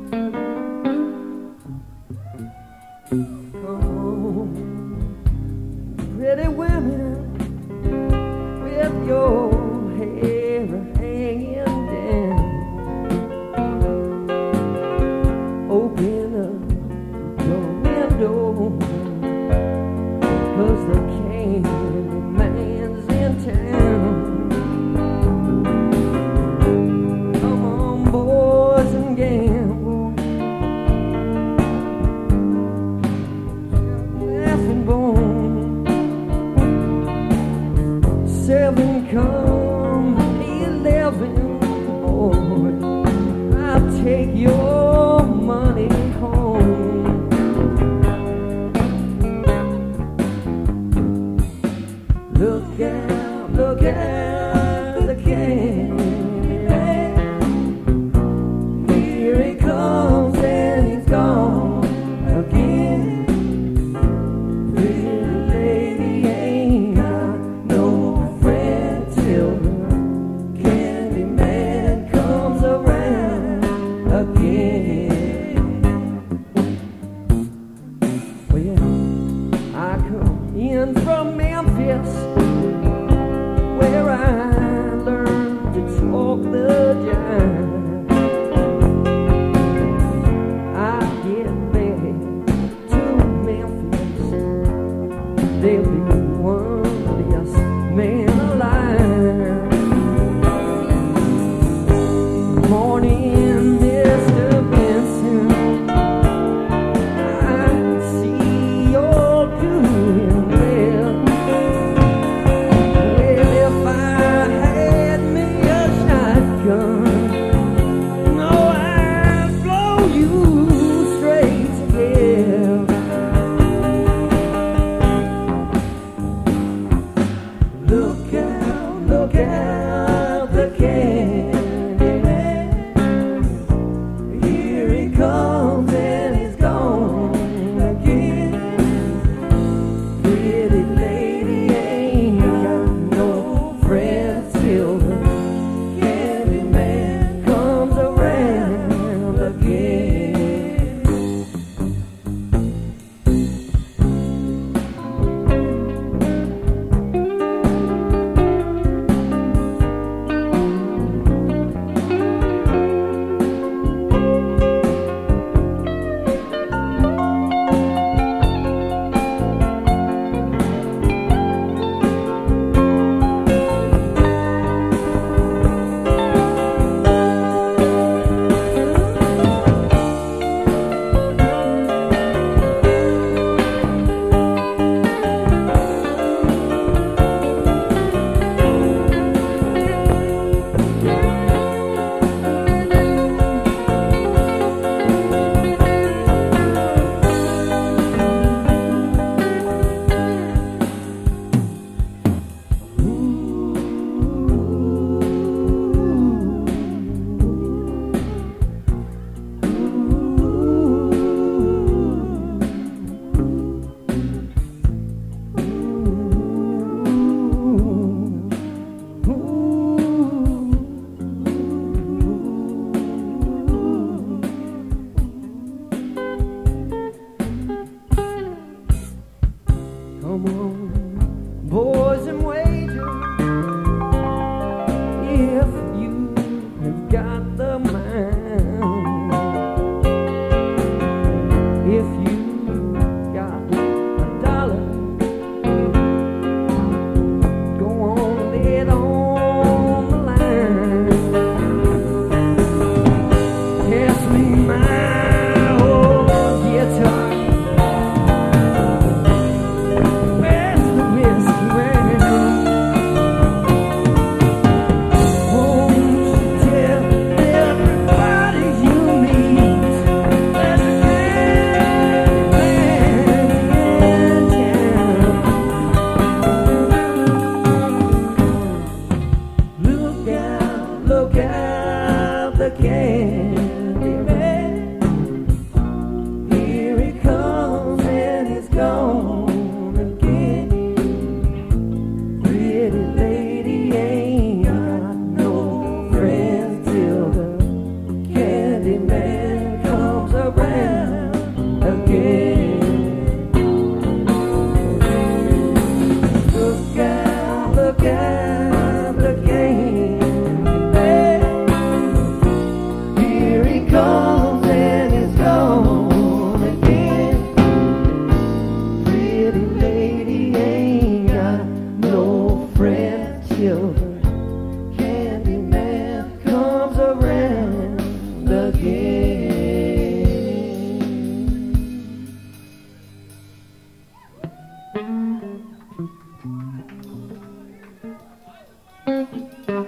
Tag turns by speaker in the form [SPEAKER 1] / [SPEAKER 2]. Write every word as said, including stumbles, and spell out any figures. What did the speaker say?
[SPEAKER 1] Oh, pretty women with your hair hanging down, open up your window, 'cause the candy man's in town. Come on, boys, and gamble. Laughing bone. Seven come eleven, boy, I'll take your money home. Look out, look out, the candy man. Here he comes and he's gone again. Pretty lady ain't got no friend till the candy man comes around again. Well, yeah, I come in from Memphis, where I learned to talk the jive. I get back to Memphis, there'll be one less man alive. Morning, Mister Benson, I see you're doing well. Well, if I had me a shotgun, no, I'd blow you straight to hell. Look out, look out, the candy man. Here he comes and he's gone again. Pretty lady ain't got no friends till the candy man comes around again. Come on, boys, and wager if you have got the mind. If you got a dollar, go on, lay it on the line. Pass me my old guitar. Where's the whiskey round? Won't you tell everybody you meet there's a candy man in town? Look out, look out, the candy man. Here he comes and he's gone again. Pretty lady ain't got no friends till the candy man comes can.